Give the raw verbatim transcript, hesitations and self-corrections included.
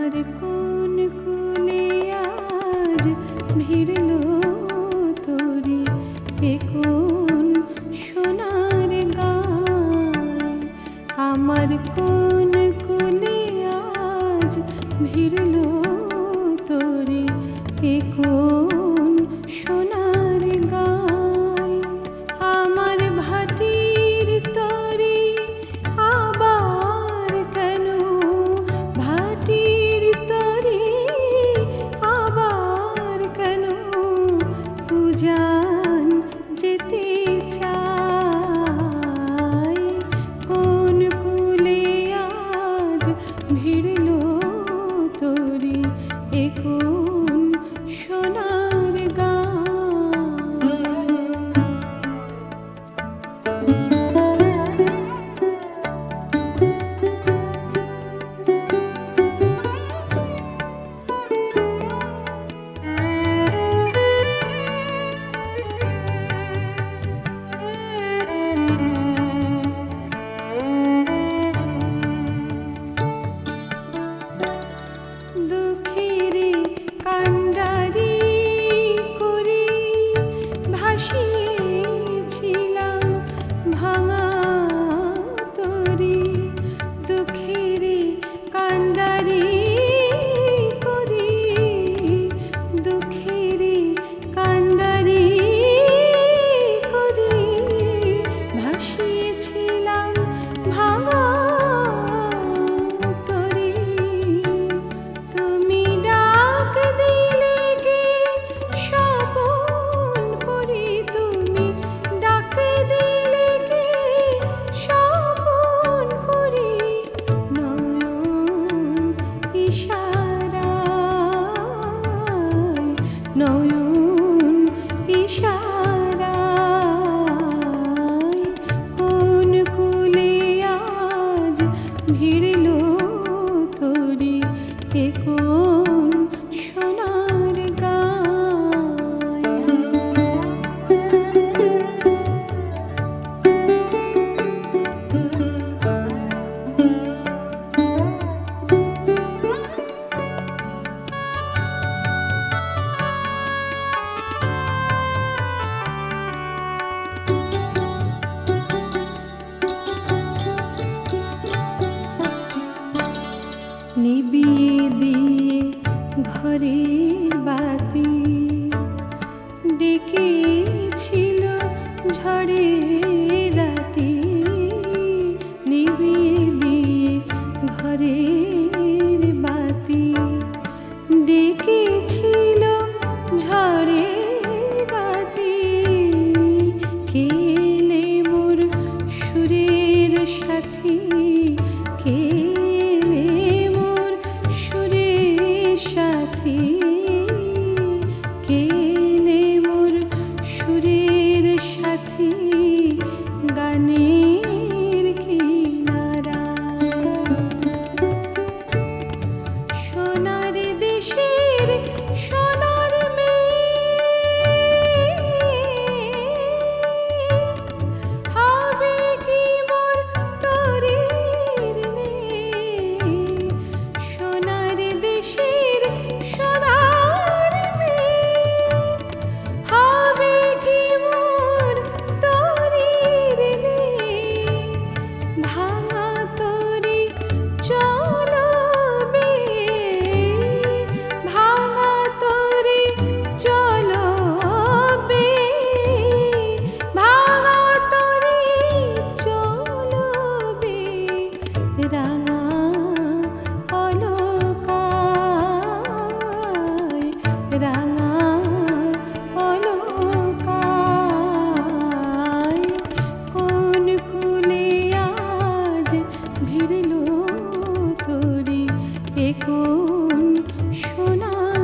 আমার কোন কুলে আজ ভিড়ল তোরি এ কোন সোনার গায় আমার কোন কুলে আজ ভিড়ল তোরি এ কোন সোনার গায় আমার ভাটির তরি আবার কেন ভাটির তরি আবার কেন পূজান যেতে চাই কোন কুলে আজ ভিড়ল তোরি এ কোন সোনার গায় দুঃখেরে কান্ডারি করে ভাসিয়েছিলাম ভাঙা তরি দুঃখেরে কান্ডারি করে দুঃখেরে কান্ডারি করে ভাসিয়েছিলাম ভাঙা তরি তুমি ডাক দিলে কে স্বপন পরি তুমি ডাক দিলে কে স্বপন পরি নয়ন ইশারায় নয়ন ইশারায় কোন কুলে আজ ভিড়ল তোরি এ কোন সোনার গায় নিবিয়ে দিয়ে ঘরের বাতি ডেকেছিল ঝড়ের রাতি নিবিয়ে দিয়ে ঘরের বাতি ডেকেছিল ঝড়ের রাতি কেলে মোর সুরের সাথী কেলে মোর সুরের সাথী কেলে মোর সুরের সাথী গানের কিনারায় সোনার দেশের সোনার মেয়ে হবে কি মোর তরির নেই সোনার দেশের সোনার মেয়ে হবে কি মোর তরির নেই ভাঙা তরি চলবে ভাঙা তরি চলবে ভাঙা তরি চলবে রাঙা অলকায় রাঙা অলকায় কোন কুলে আজ ভিড়ল তোরি এ কোন সোনার